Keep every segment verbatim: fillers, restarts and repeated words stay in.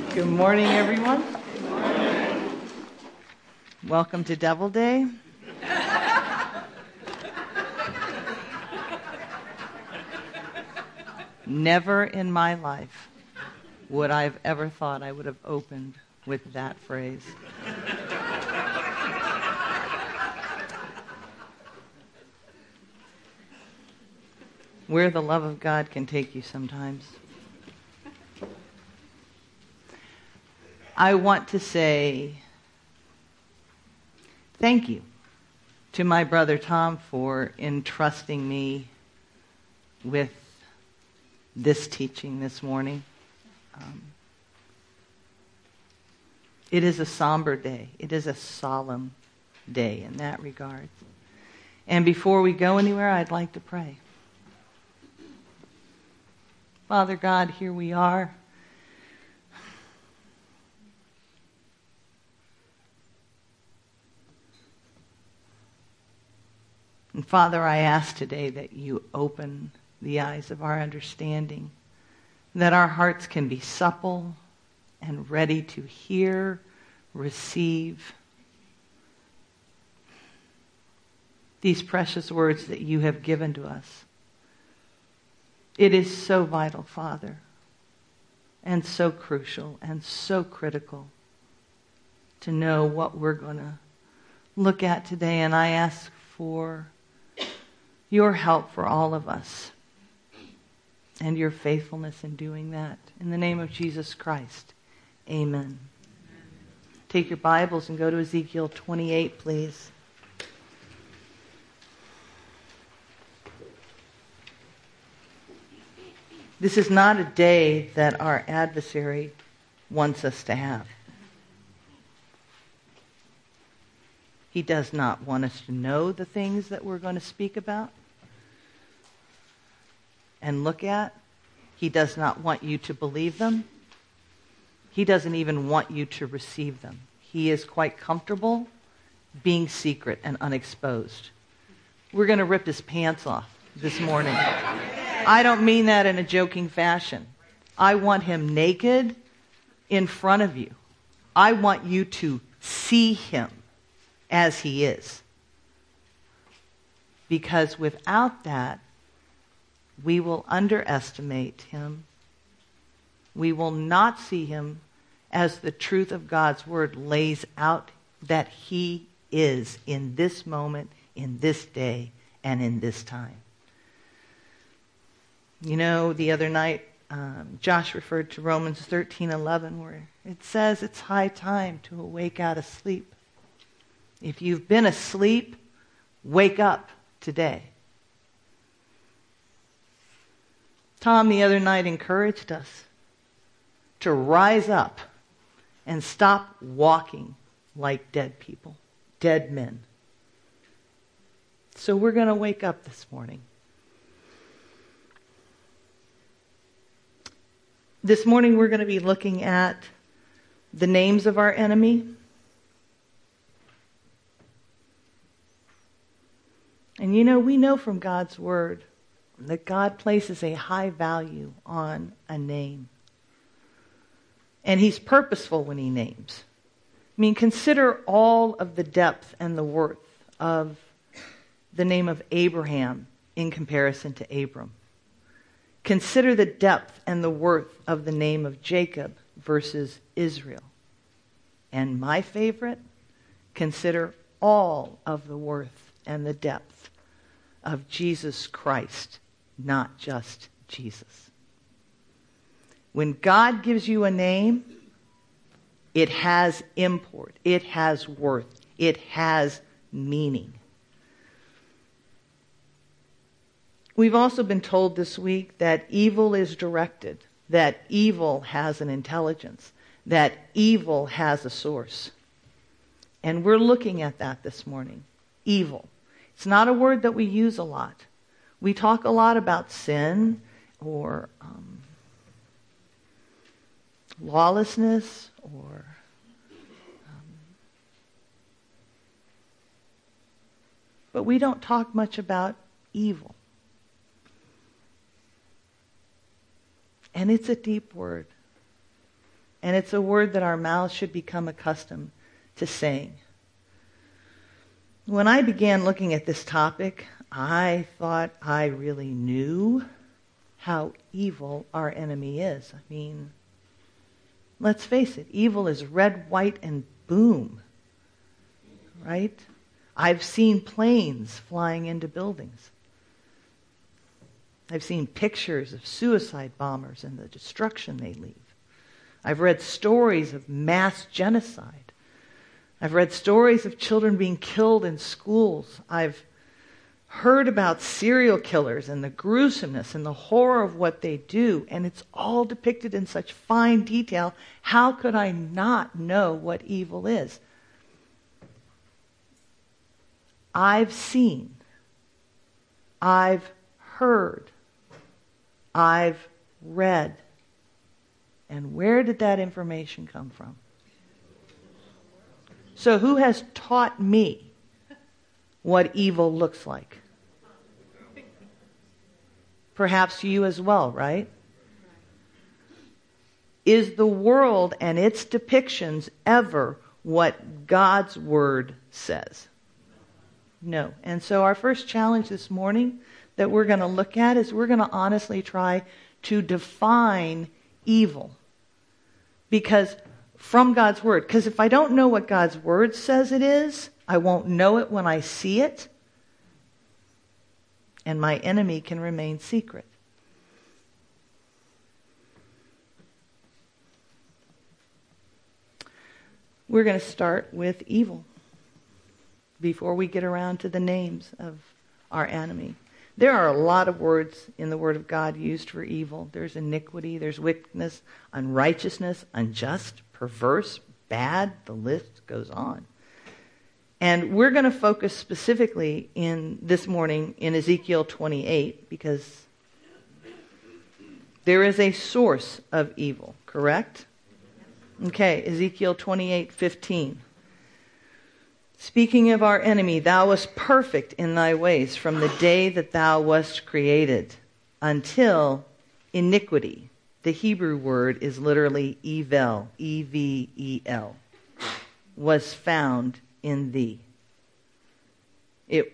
Good morning, everyone. Good morning. Welcome to Devil Day. Never in my life would I have ever thought I would have opened with that phrase. Where the love of God can take you sometimes. I want to say thank you to my brother Tom for entrusting me with this teaching this morning. Um, it is a somber day. It is a solemn day in that regard. And before we go anywhere, I'd like to pray. Father God, here we are. And Father, I ask today that you open the eyes of our understanding, that our hearts can be supple and ready to hear, receive these precious words that you have given to us. It is so vital, Father, and so crucial and so critical to know what we're going to look at today. And I ask for your help for all of us and your faithfulness in doing that. In the name of Jesus Christ, amen. Take your Bibles and go to Ezekiel twenty-eight, please. This is not a day that our adversary wants us to have. He does not want us to know the things that we're going to speak about and look at. He does not want you to believe them. He doesn't even want you to receive them. He is quite comfortable being secret and unexposed. We're going to rip his pants off this morning. I don't mean that in a joking fashion. I want him naked in front of you. I want you to see him as he is. Because without that, we will underestimate him. We will not see him as the truth of God's word lays out that he is in this moment, in this day, and in this time. You know, the other night, um, Josh referred to Romans thirteen eleven, where it says it's high time to awake out of sleep. If you've been asleep, wake up today. Tom the other night encouraged us to rise up and stop walking like dead people, dead men. So we're going to wake up this morning. This morning we're going to be looking at the names of our enemy. And you know, we know from God's word that God places a high value on a name. And he's purposeful when he names. I mean, consider all of the depth and the worth of the name of Abraham in comparison to Abram. Consider the depth and the worth of the name of Jacob versus Israel. And my favorite, consider all of the worth and the depth of Jesus Christ, not just Jesus. When God gives you a name, it has import, it has worth, it has meaning. We've also been told this week that evil is directed, that evil has an intelligence, that evil has a source. And we're looking at that this morning. Evil. It's not a word that we use a lot. We talk a lot about sin or um, lawlessness or um, but we don't talk much about evil. And it's a deep word. And it's a word that our mouths should become accustomed to saying. When I began looking at this topic, I thought I really knew how evil our enemy is. I mean, let's face it, evil is red, white, and boom, right? I've seen planes flying into buildings. I've seen pictures of suicide bombers and the destruction they leave. I've read stories of mass genocide. I've read stories of children being killed in schools. I've heard about serial killers and the gruesomeness and the horror of what they do, and it's all depicted in such fine detail. How could I not know what evil is? I've seen, I've heard, I've read. And where did that information come from? So who has taught me what evil looks like? Perhaps you as well, right? Is the world and its depictions ever what God's Word says? No. And so our first challenge this morning that we're going to look at is we're going to honestly try to define evil. Because from God's Word, because if I don't know what God's Word says it is, I won't know it when I see it, and my enemy can remain secret. We're going to start with evil before we get around to the names of our enemy. There are a lot of words in the Word of God used for evil. There's iniquity, there's wickedness, unrighteousness, unjust, perverse, bad. The list goes on. And we're going to focus specifically in this morning in Ezekiel twenty-eight because there is a source of evil, correct? Okay, Ezekiel twenty-eight fifteen. Speaking of our enemy, thou wast perfect in thy ways from the day that thou wast created until iniquity. The Hebrew word is literally evel, E V E L, was found in thee. It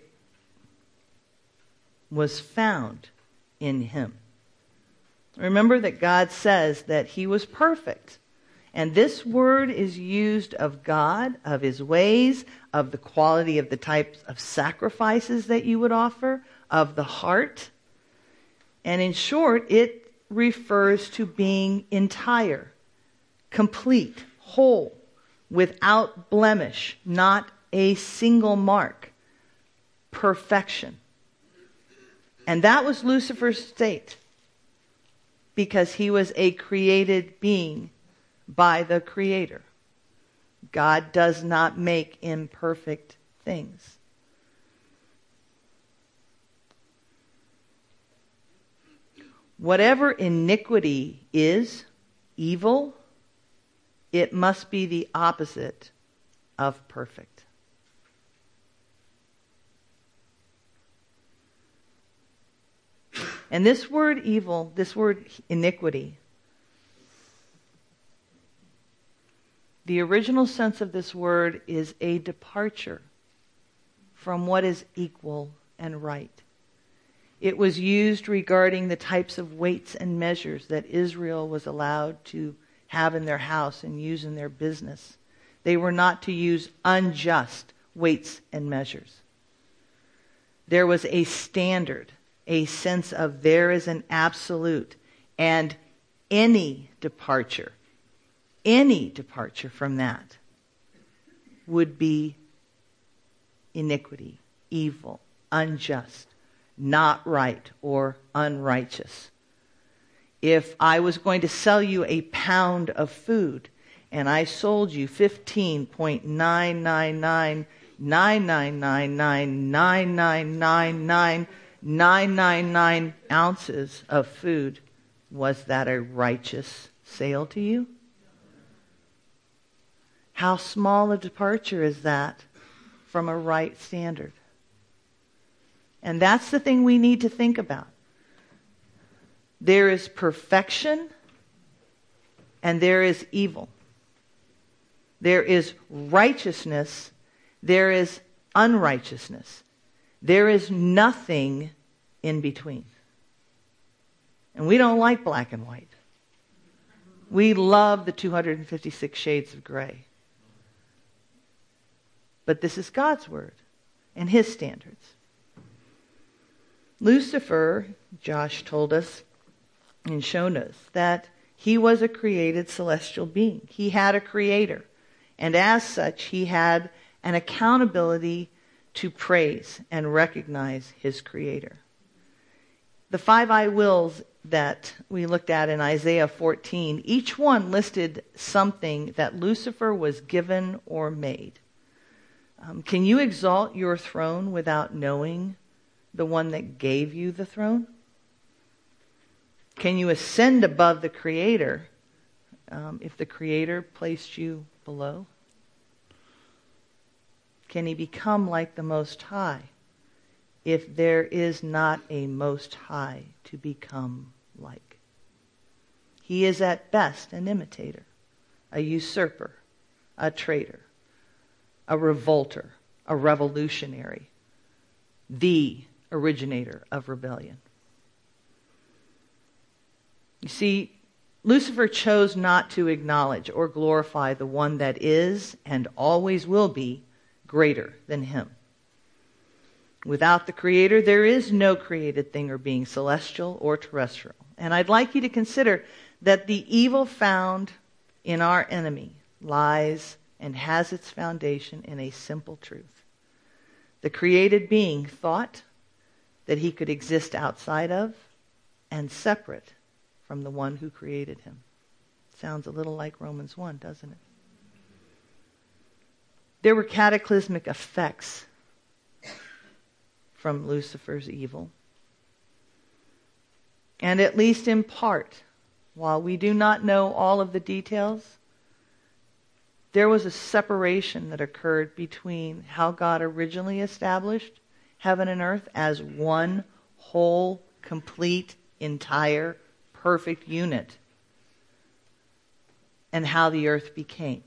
was found in him. Remember that God says that he was perfect. And this word is used of God, of his ways, of the quality of the types of sacrifices that you would offer, of the heart. And in short, it refers to being entire, complete, whole, without blemish, not a single mark, perfection. And that was Lucifer's state, because he was a created being by the Creator. God does not make imperfect things. Whatever iniquity is, evil, it must be the opposite of perfect. And this word evil, this word iniquity, the original sense of this word is a departure from what is equal and right. It was used regarding the types of weights and measures that Israel was allowed to have in their house and use in their business. They were not to use unjust weights and measures. There was a standard, a sense of there is an absolute, and any departure Any departure from that would be iniquity, evil, unjust, not right, or unrighteous. If I was going to sell you a pound of food and I sold you fifteen point nine nine nine nine nine nine nine nine nine nine nine nine nine nine ounces of food, was that a righteous sale to you? How small a departure is that from a right standard? And that's the thing we need to think about. There is perfection and there is evil. There is righteousness. There is unrighteousness. There is nothing in between. And we don't like black and white. We love the two hundred fifty-six shades of gray. But this is God's word and his standards. Lucifer, Josh told us and shown us that he was a created celestial being. He had a creator. And as such, he had an accountability to praise and recognize his creator. The five I wills that we looked at in Isaiah fourteen, each one listed something that Lucifer was given or made. Um, can you exalt your throne without knowing the one that gave you the throne? Can you ascend above the Creator um, if the Creator placed you below? Can he become like the Most High if there is not a Most High to become like? He is at best an imitator, a usurper, a traitor, a revolter, a revolutionary, the originator of rebellion. You see, Lucifer chose not to acknowledge or glorify the one that is and always will be greater than him. Without the Creator, there is no created thing or being, celestial or terrestrial. And I'd like you to consider that the evil found in our enemy lies and has its foundation in a simple truth. The created being thought that he could exist outside of and separate from the one who created him. Sounds a little like Romans one, doesn't it? There were cataclysmic effects from Lucifer's evil. And at least in part, while we do not know all of the details, there was a separation that occurred between how God originally established heaven and earth as one whole, complete, entire, perfect unit, and how the earth became.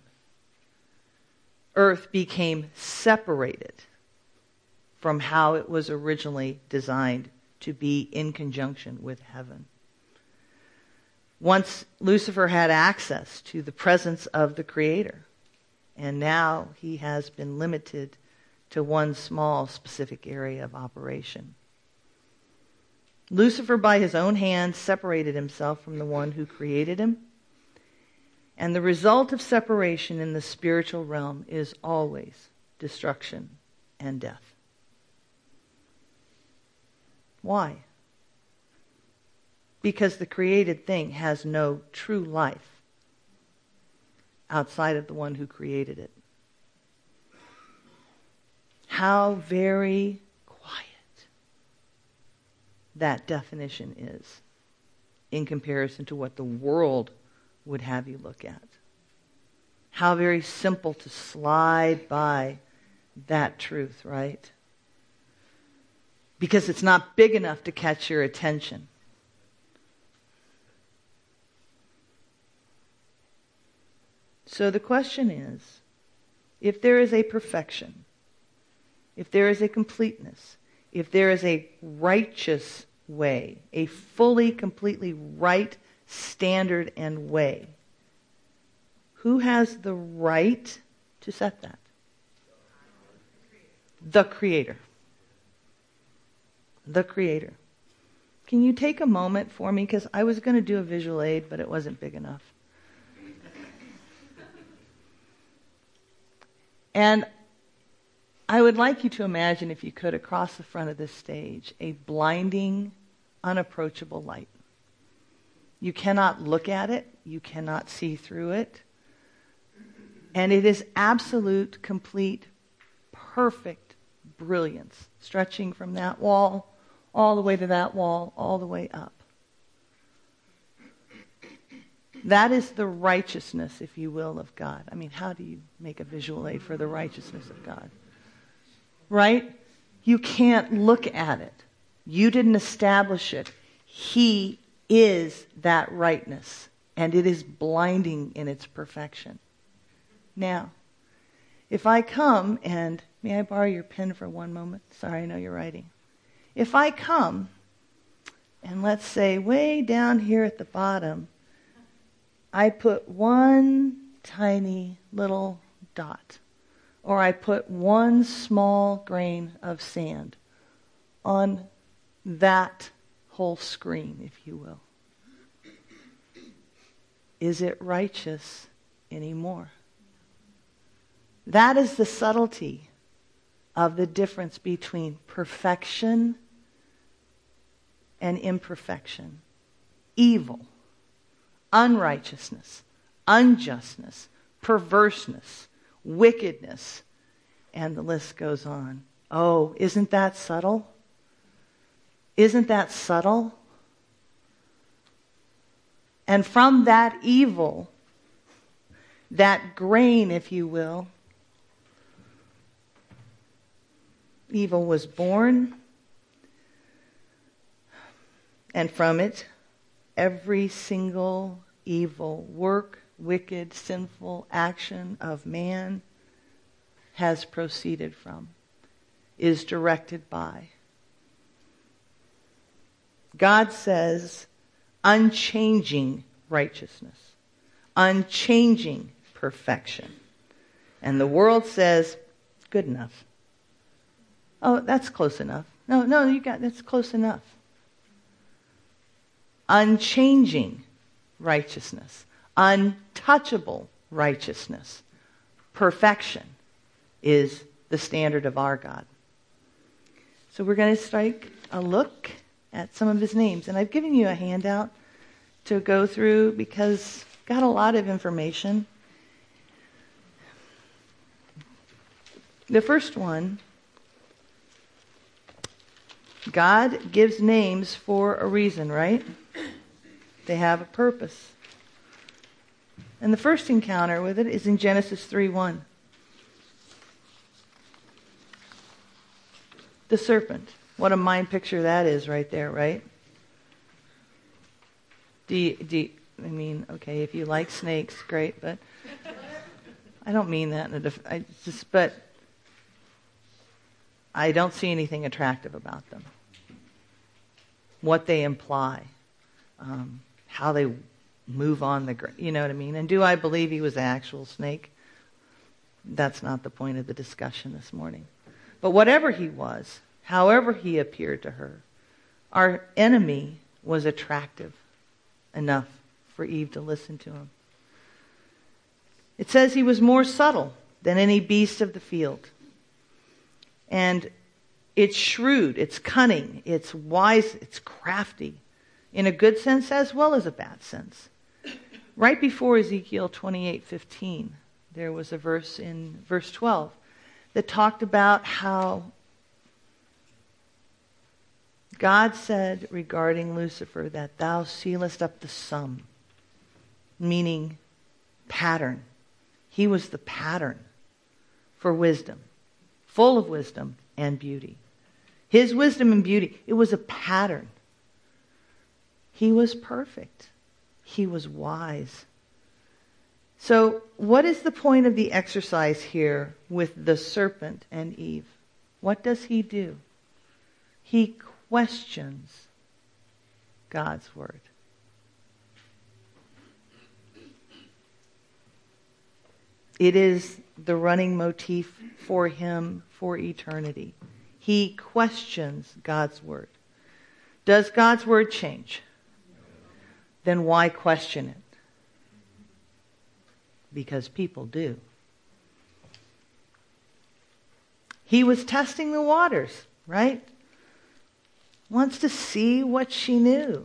Earth became separated from how it was originally designed to be in conjunction with heaven. Once Lucifer had access to the presence of the Creator, and now he has been limited to one small specific area of operation. Lucifer, by his own hand, separated himself from the one who created him. And the result of separation in the spiritual realm is always destruction and death. Why? Because the created thing has no true life outside of the one who created it. How very quiet that definition is in comparison to what the world would have you look at. How very simple to slide by that truth, right? Because it's not big enough to catch your attention. So the question is, if there is a perfection, if there is a completeness, if there is a righteous way, a fully, completely right standard and way, who has the right to set that? The Creator. The Creator. Can you take a moment for me? Because I was going to do a visual aid, but it wasn't big enough. And I would like you to imagine, if you could, across the front of this stage, a blinding, unapproachable light. You cannot look at it. You cannot see through it. And it is absolute, complete, perfect brilliance, stretching from that wall all the way to that wall, all the way up. That is the righteousness, if you will, of God. I mean, how do you make a visual aid for the righteousness of God? Right? You can't look at it. You didn't establish it. He is that rightness and it is blinding in its perfection. Now, if I come and, may I borrow your pen for one moment? Sorry, I know you're writing. If I come, and let's say way down here at the bottom, I put one tiny little dot, or I put one small grain of sand on that whole screen, if you will. Is it righteous anymore? That is the subtlety of the difference between perfection and imperfection. Evil, unrighteousness, unjustness, perverseness, wickedness, and the list goes on. Oh, isn't that subtle? Isn't that subtle? And from that evil, that grain, if you will, evil was born, and from it, every single evil work, wicked, sinful action of man has proceeded from, is directed by. God says unchanging righteousness, unchanging perfection. And the world says, good enough. Oh, that's close enough. No, no, you got that's close enough. Unchanging righteousness, untouchable righteousness, perfection is the standard of our God. So we're going to take a look at some of his names. And I've given you a handout to go through because I've got a lot of information. The first one, God gives names for a reason, right? They have a purpose. And the first encounter with it is in Genesis three one. The serpent. What a mind picture that is right there, right? Do you, do you, I mean, okay, if you like snakes, great, but I don't mean that in a def- I just, but I don't see anything attractive about them. What they imply, um, how they move on the ground, you know what I mean? And do I believe he was an actual snake? That's not the point of the discussion this morning. But whatever he was, however he appeared to her, our enemy was attractive enough for Eve to listen to him. It says he was more subtle than any beast of the field. And it's shrewd, it's cunning, it's wise, it's crafty, in a good sense as well as a bad sense. Right before Ezekiel twenty-eight fifteen, there was a verse in verse twelve that talked about how God said regarding Lucifer that thou sealest up the sum, meaning pattern. He was the pattern for wisdom, full of wisdom and beauty. His wisdom and beauty, it was a pattern. He was perfect. He was wise. So, what is the point of the exercise here with the serpent and Eve? What does he do? He questions God's word. It is the running motif for him for eternity. He questions God's word. Does God's word change? Then why question it? Because people do. He was testing the waters, right? Wants to see what she knew.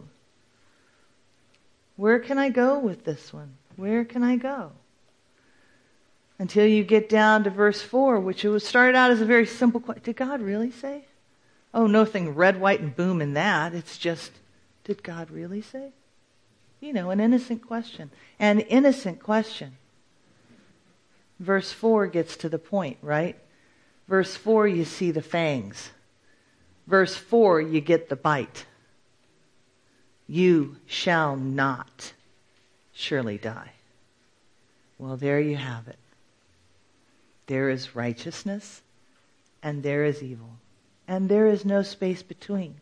Where can I go with this one? Where can I go? Until you get down to verse four, which it was started out as a very simple question. Did God really say? Oh, nothing red, white, and boom in that. It's just, did God really say? You know, an innocent question. An innocent question. Verse four gets to the point, right? Verse four, you see the fangs. Verse four, you get the bite. You shall not surely die. Well, there you have it. There is righteousness and there is evil. And there is no space between.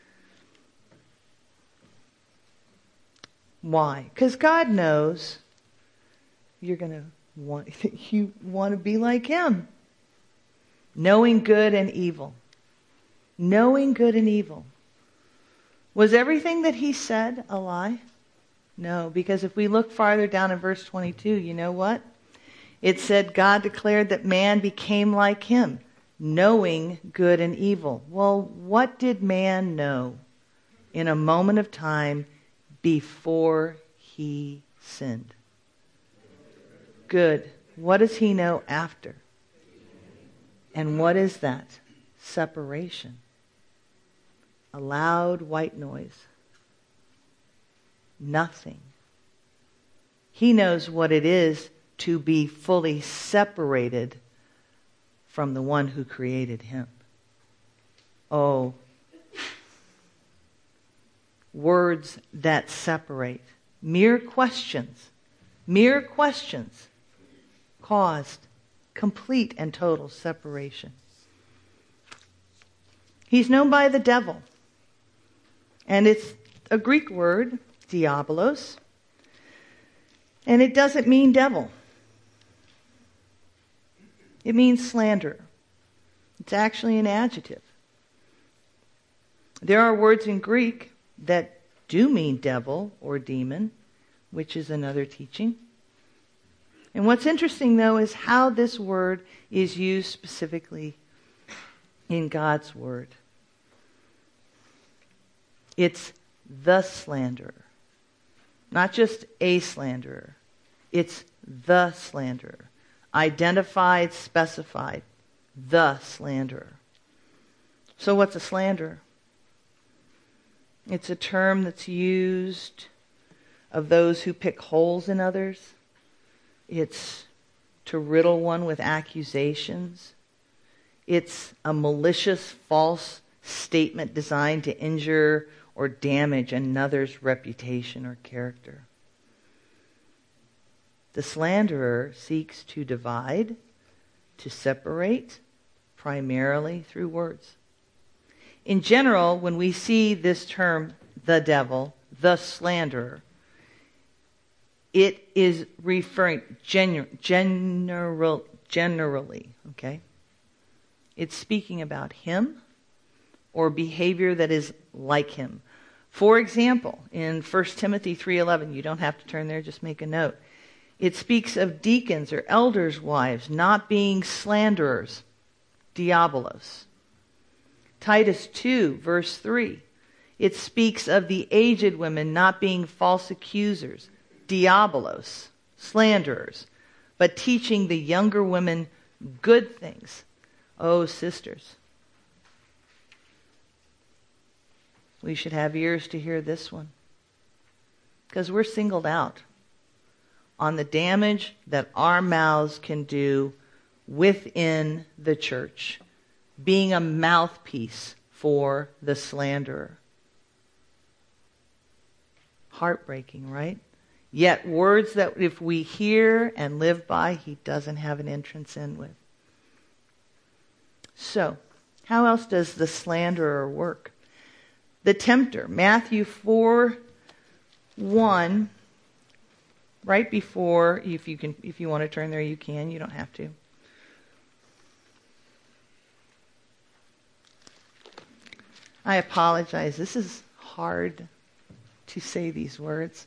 Why? Because God knows you're going to want, you want to be like Him. Knowing good and evil. Knowing good and evil. Was everything that He said a lie? No, because if we look farther down in verse twenty-two, you know what? It said God declared that man became like Him, knowing good and evil. Well, what did man know in a moment of time before he sinned? Good. What does he know after? And what is that? Separation. A loud white noise. Nothing. He knows what it is to be fully separated from the one who created him. Oh, words that separate. Mere questions, mere questions caused complete and total separation. He's known by the devil. And it's a Greek word, diabolos. And it doesn't mean devil. It means slanderer. It's actually an adjective. There are words in Greek that do mean devil or demon, which is another teaching. And what's interesting, though, is how this word is used specifically in God's Word. It's the slanderer. Not just a slanderer. It's the slanderer. Identified, specified. The slanderer. So what's a slanderer? It's a term that's used of those who pick holes in others. It's to riddle one with accusations. It's a malicious, false statement designed to injure or damage another's reputation or character. The slanderer seeks to divide, to separate, primarily through words. In general, when we see this term, the devil, the slanderer, it is referring genu- general, generally, okay? It's speaking about him or behavior that is like him. For example, in First Timothy three eleven, you don't have to turn there, just make a note. It speaks of deacons or elders' wives not being slanderers, diabolos. Titus two, verse three, it speaks of the aged women not being false accusers, diabolos, slanderers, but teaching the younger women good things. Oh, sisters, we should have ears to hear this one, because we're singled out on the damage that our mouths can do within the church, being a mouthpiece for the slanderer. Heartbreaking, right? Yet words that if we hear and live by, he doesn't have an entrance in with. So, how else does the slanderer work? The tempter, Matthew four one, right before, if you can, if you want to turn there, you can. You don't have to. I apologize. This is hard to say these words.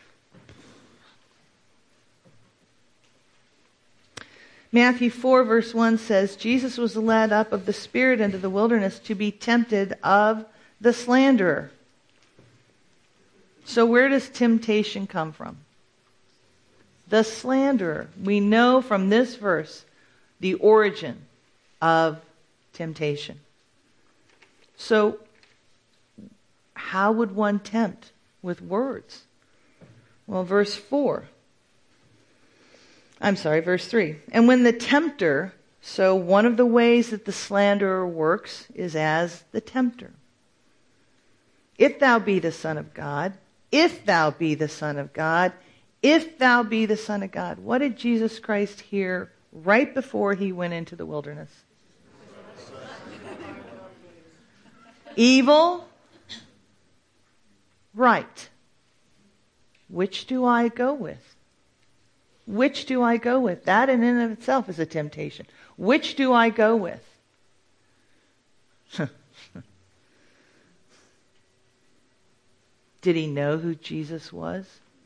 Matthew four verse one says, Jesus was led up of the Spirit into the wilderness to be tempted of the slanderer. So where does temptation come from? The slanderer. We know from this verse the origin of temptation. So how would one tempt? With words. Well, verse four. I'm sorry, verse three. And when the tempter, so one of the ways that the slanderer works is as the tempter. If thou be the Son of God, if thou be the Son of God, If thou be the Son of God. What did Jesus Christ hear right before he went into the wilderness? Evil, right. Which do I go with? Which do I go with? That in and of itself is a temptation. Which do I go with? Did he know who Jesus was?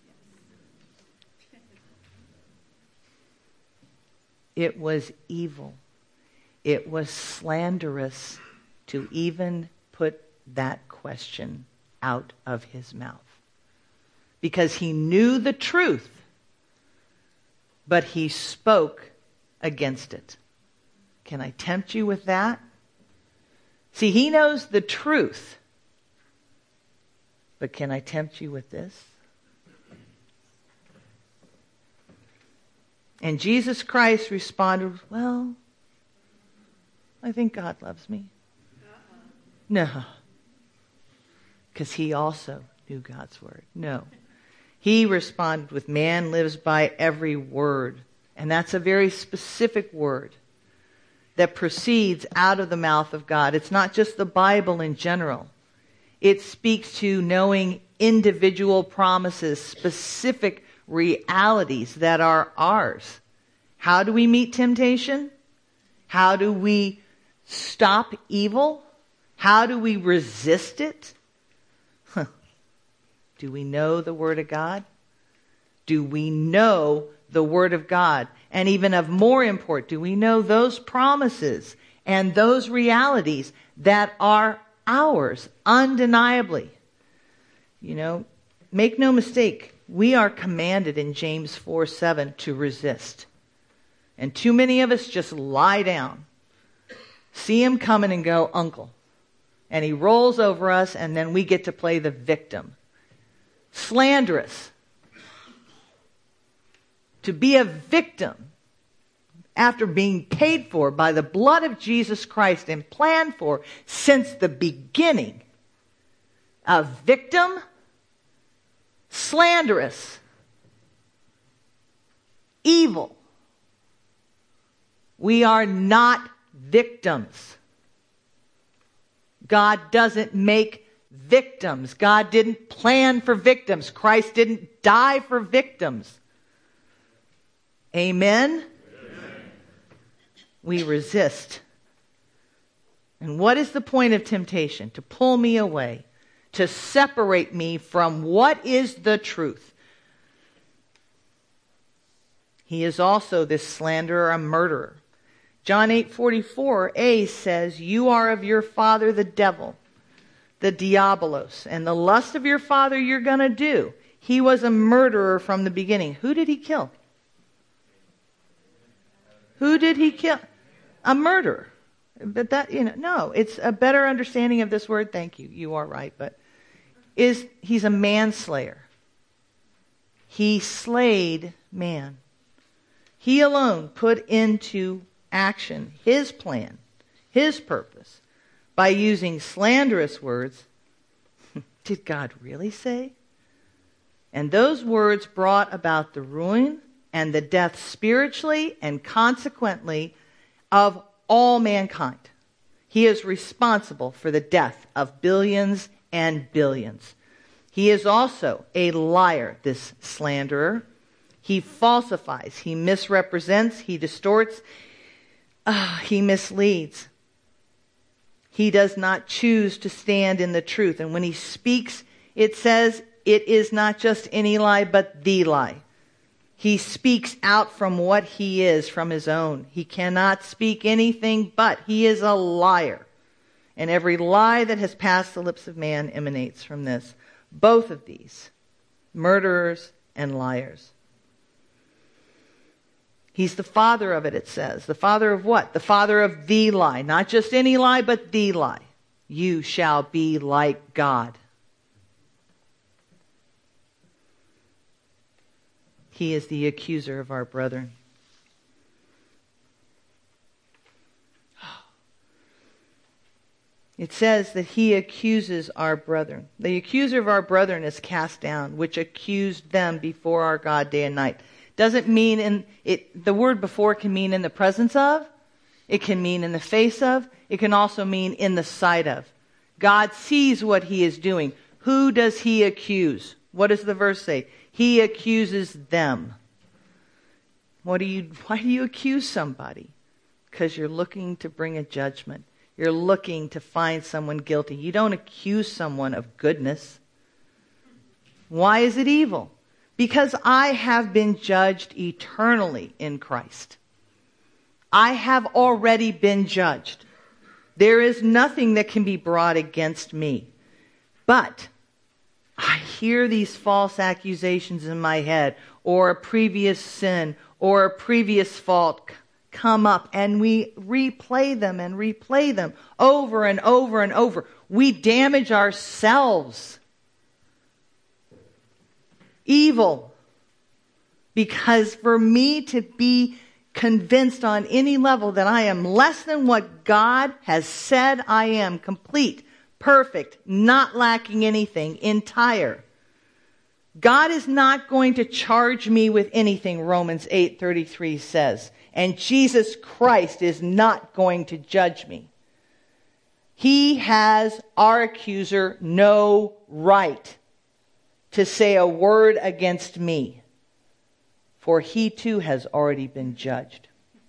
It was evil. It was slanderous to even put that question out of his mouth. Because he knew the truth, but he spoke against it. Can I tempt you with that? See, he knows the truth. But can I tempt you with this? And Jesus Christ responded, well, I think God loves me. Uh-uh. No. Because he also knew God's word. No. He responded with, man lives by every word. And that's a very specific word that proceeds out of the mouth of God. It's not just the Bible in general. It speaks to knowing individual promises, specific realities that are ours. How do we meet temptation? How do we stop evil? How do we resist it? Huh. Do we know the Word of God? Do we know the Word of God? And even of more import, do we know those promises and those realities that are ours, undeniably? You know, make no mistake, we are commanded in James four seven to resist. And too many of us just lie down, see him coming and go, uncle. And he rolls over us and then we get to play the victim. Slanderous. To be a victim after being paid for by the blood of Jesus Christ and planned for since the beginning. A victim, slanderous, evil. We are not victims. God doesn't make victims. God didn't plan for victims. Christ didn't die for victims. Amen? We resist. And what is the point of temptation? To pull me away, to separate me from what is the truth. He is also this slanderer, a murderer. John eight forty-four a says, you are of your father the devil, the diabolos, and the lust of your father you're going to do. He was a murderer from the beginning. Who did he kill? Who did he kill? A murderer. But that, you know, no, it's a better understanding of this word. Thank you. You are right. But is he's a manslayer. He slayed man. He alone put into action his plan, his purpose, by using slanderous words. Did God really say? And those words brought about the ruin and the death spiritually and consequently of all mankind. He is responsible for the death of billions and billions. He is also a liar, this slanderer. He falsifies, he misrepresents, he distorts, uh, he misleads. He does not choose to stand in the truth. And when he speaks, it says it is not just any lie, but the lie. He speaks out from what he is, from his own. He cannot speak anything but. He is a liar. And every lie that has passed the lips of man emanates from this. Both of these, murderers and liars. He's the father of it, it says. The father of what? The father of the lie. Not just any lie, but the lie. You shall be like God. He is the accuser of our brethren. It says that he accuses our brethren. The accuser of our brethren is cast down, which accused them before our God day and night. Doesn't mean in it, the word before can mean in the presence of. It can mean in the face of. It can also mean in the sight of. God sees what he is doing. Who does he accuse? What does the verse say? He accuses them. What do you, why do you accuse somebody? Because you're looking to bring a judgment. You're looking to find someone guilty. You don't accuse someone of goodness. Why is it evil? Because I have been judged eternally in Christ. I have already been judged. There is nothing that can be brought against me. But I hear these false accusations in my head, or a previous sin, or a previous fault come up, and we replay them and replay them over and over and over. We damage ourselves. Evil. Because for me to be convinced on any level that I am less than what God has said I am, complete, perfect, not lacking anything, entire. God is not going to charge me with anything, Romans eight thirty-three says. And Jesus Christ is not going to judge me. He has, our accuser, no right to say a word against me. For he too has already been judged.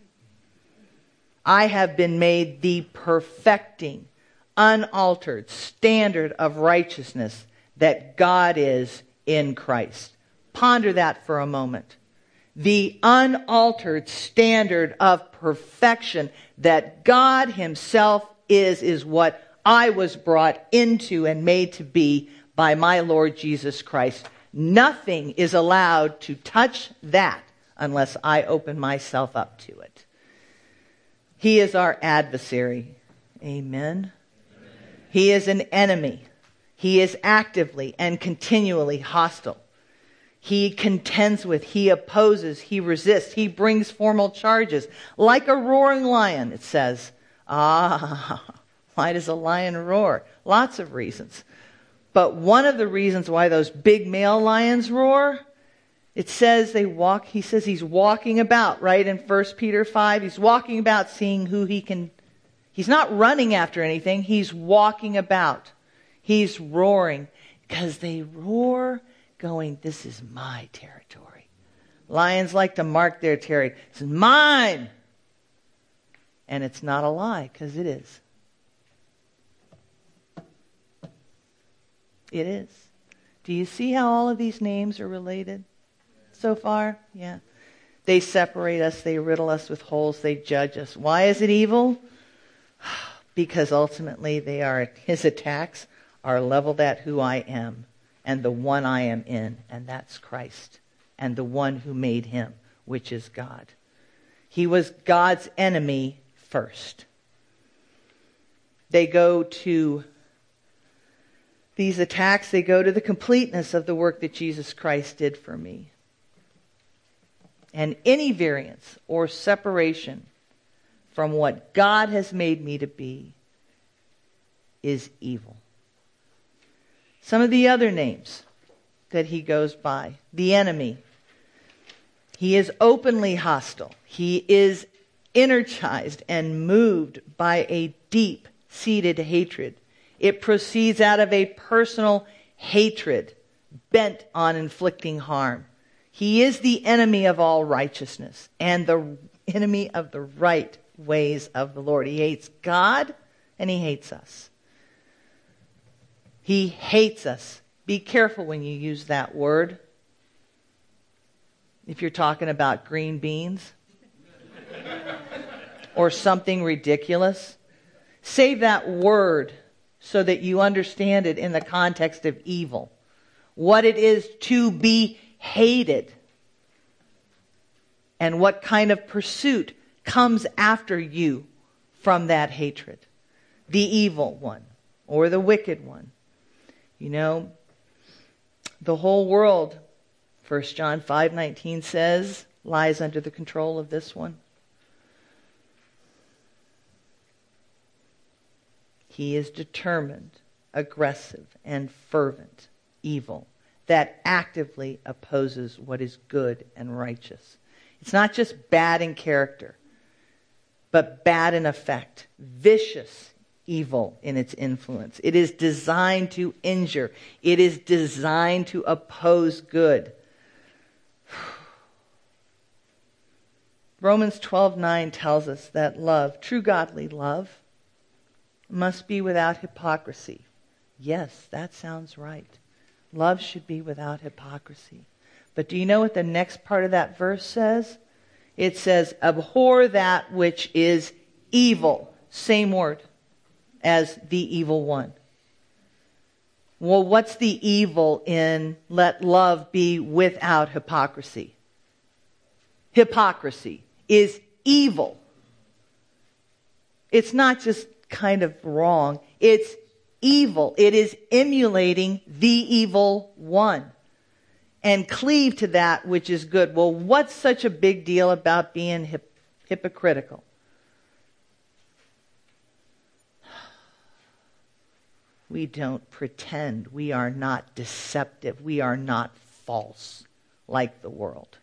I have been made the perfecting, unaltered standard of righteousness that God is in Christ. Ponder that for a moment. The unaltered standard of perfection that God himself is, is what I was brought into and made to be by my Lord Jesus Christ. Nothing is allowed to touch that unless I open myself up to it. He is our adversary. Amen. Amen. He is an enemy. He is actively and continually hostile. He contends with, he opposes, he resists, he brings formal charges. Like a roaring lion, it says. Ah, why does a lion roar? Lots of reasons. But one of the reasons why those big male lions roar, it says they walk, he says he's walking about, right? In First Peter five, he's walking about seeing who he can, he's not running after anything, he's walking about. He's roaring because they roar going, this is my territory. Lions like to mark their territory. It's mine. And it's not a lie, because it is. It is. Do you see how all of these names are related so far? Yeah. They separate us. They riddle us with holes. They judge us. Why is it evil? Because ultimately they are, his attacks are leveled at who I am and the one I am in, and that's Christ, and the one who made him, which is God. He was God's enemy first. They go to, these attacks, they go to the completeness of the work that Jesus Christ did for me. And any variance or separation from what God has made me to be is evil. Some of the other names that he goes by. The enemy. He is openly hostile. He is energized and moved by a deep-seated hatred. It proceeds out of a personal hatred bent on inflicting harm. He is the enemy of all righteousness and the enemy of the right ways of the Lord. He hates God and he hates us. He hates us. Be careful when you use that word. If you're talking about green beans or something ridiculous, save that word so that you understand it in the context of evil. What it is to be hated. And what kind of pursuit comes after you from that hatred. The evil one or the wicked one. You know, the whole world, First John five nineteen says, lies under the control of this one. He is determined, aggressive, and fervent evil that actively opposes what is good and righteous. It's not just bad in character, but bad in effect, vicious evil in its influence. It is designed to injure. It is designed to oppose good. Romans twelve nine tells us that love, true godly love, must be without hypocrisy. Yes, that sounds right. Love should be without hypocrisy. But do you know what the next part of that verse says? It says, abhor that which is evil. Same word as the evil one. Well, what's the evil in let love be without hypocrisy? Hypocrisy is evil. It's not just kind of wrong. It's evil. It is emulating the evil one. And cleave to that which is good. Well, what's such a big deal about being hip- hypocritical? We don't pretend. We are not deceptive. We are not false like the world.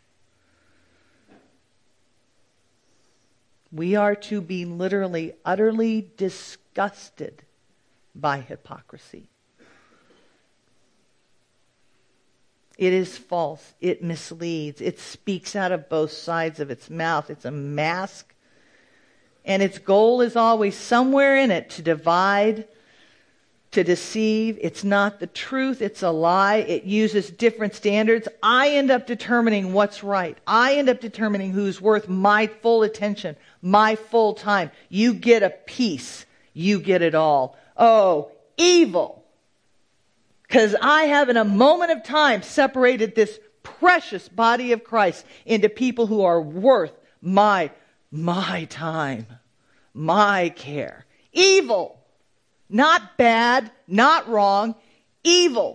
We are to be literally, utterly disgusted by hypocrisy. It is false. It misleads. It speaks out of both sides of its mouth. It's a mask. And its goal is always somewhere in it to divide, to deceive. It's not the truth. It's a lie. It uses different standards. I end up determining what's right. I end up determining who's worth my full attention, my full time. You get a piece. You get it all. Oh, evil. Because I have in a moment of time separated this precious body of Christ into people who are worth my, my time, my care. Evil. Not bad, not wrong, evil.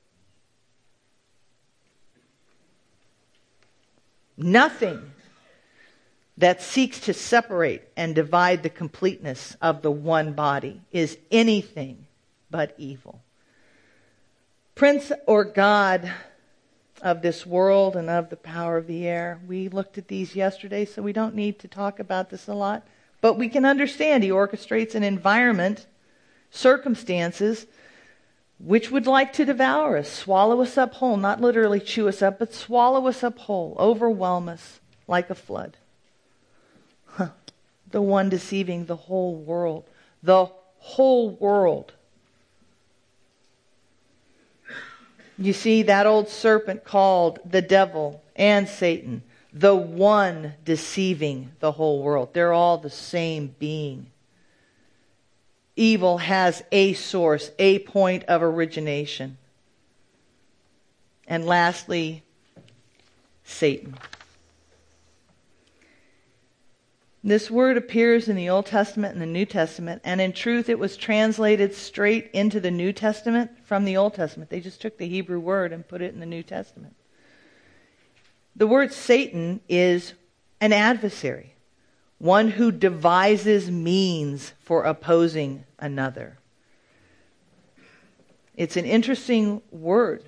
Nothing that seeks to separate and divide the completeness of the one body is anything but evil. Prince or God of this world and of the power of the air. We looked at these yesterday, so we don't need to talk about this a lot. But we can understand he orchestrates an environment, circumstances, which would like to devour us, swallow us up whole, not literally chew us up, but swallow us up whole, overwhelm us like a flood. Huh. The one deceiving the whole world. The whole world. You see, that old serpent called the devil and Satan, the one deceiving the whole world. They're all the same being. Evil has a source, a point of origination. And lastly, Satan. This word appears in the Old Testament and the New Testament, and in truth it was translated straight into the New Testament from the Old Testament. They just took the Hebrew word and put it in the New Testament. The word Satan is an adversary, one who devises means for opposing another. It's an interesting word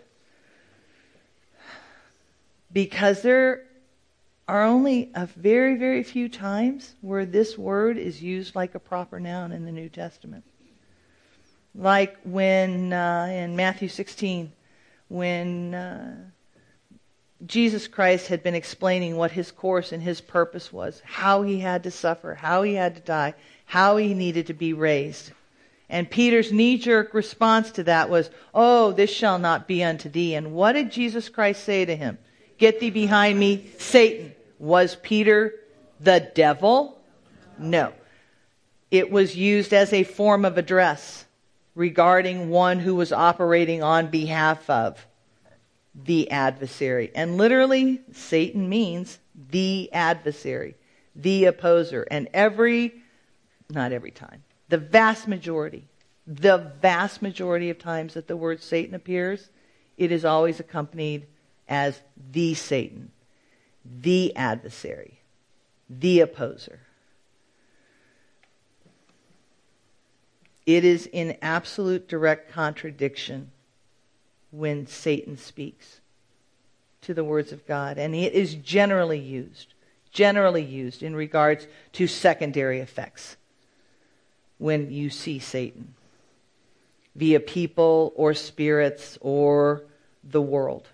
because there are only a very, very few times where this word is used like a proper noun in the New Testament. Like when uh, in Matthew sixteen, when uh, Jesus Christ had been explaining what his course and his purpose was, how he had to suffer, how he had to die, how he needed to be raised. And Peter's knee-jerk response to that was, "Oh, this shall not be unto thee." And what did Jesus Christ say to him? "Get thee behind me, Satan." Was Peter the devil? No. It was used as a form of address regarding one who was operating on behalf of the adversary. And literally, Satan means the adversary, the opposer. And every, not every time, the vast majority, the vast majority of times that the word Satan appears, it is always accompanied as the Satan, the adversary, the opposer. It is in absolute direct contradiction when Satan speaks to the words of God. And it is generally used, generally used in regards to secondary effects when you see Satan via people or spirits or the world.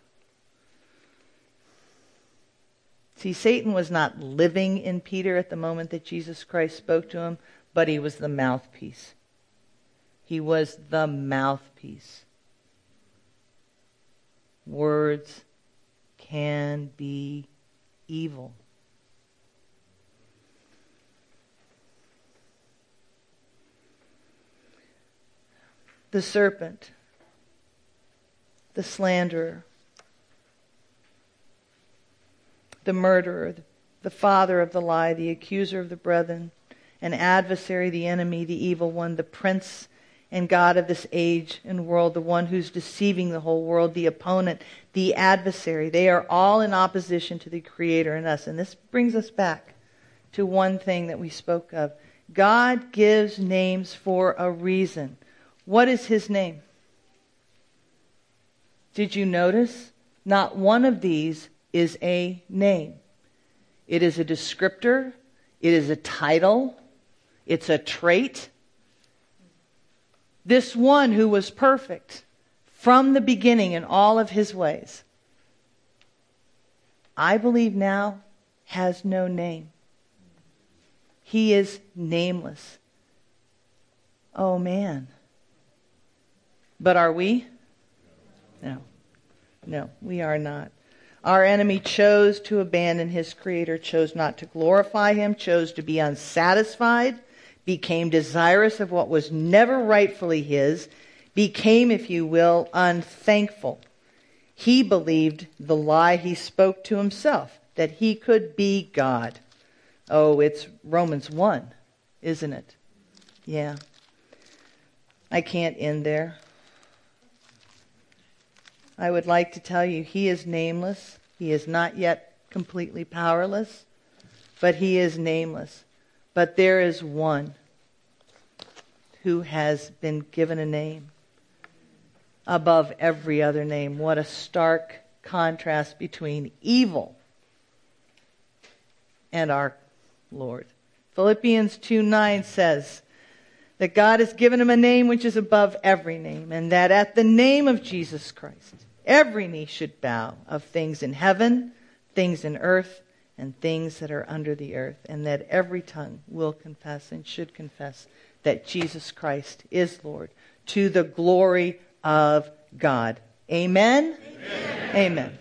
See, Satan was not living in Peter at the moment that Jesus Christ spoke to him, but he was the mouthpiece. He was the mouthpiece. Words can be evil. The serpent, the slanderer, the murderer, the father of the lie, the accuser of the brethren, an adversary, the enemy, the evil one, the prince and God of this age and world, the one who's deceiving the whole world, the opponent, the adversary. They are all in opposition to the Creator in us. And this brings us back to one thing that we spoke of. God gives names for a reason. What is His name? Did you notice? Not one of these is a name. It is a descriptor. It is a title. It's a trait. This one who was perfect from the beginning in all of His ways, I believe now has no name. He is nameless. Oh man. But are we? No. No, we are not. Our enemy chose to abandon his Creator, chose not to glorify Him, chose to be unsatisfied, became desirous of what was never rightfully his, became, if you will, unthankful. He believed the lie he spoke to himself, that he could be God. Oh, it's Romans one, isn't it? Yeah. I can't end there. I would like to tell you He is nameless. He is not yet completely powerless, but He is nameless. But there is one who has been given a name above every other name. What a stark contrast between evil and our Lord. Philippians two nine says that God has given Him a name which is above every name, and that at the name of Jesus Christ, every knee should bow, of things in heaven, things in earth, and things that are under the earth, and that every tongue will confess and should confess that Jesus Christ is Lord, to the glory of God. Amen? Amen. Amen.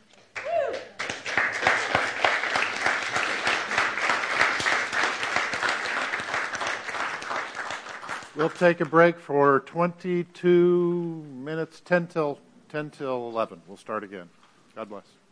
We'll take a break for twenty-two minutes, ten till ten till eleven. We'll start again. God bless.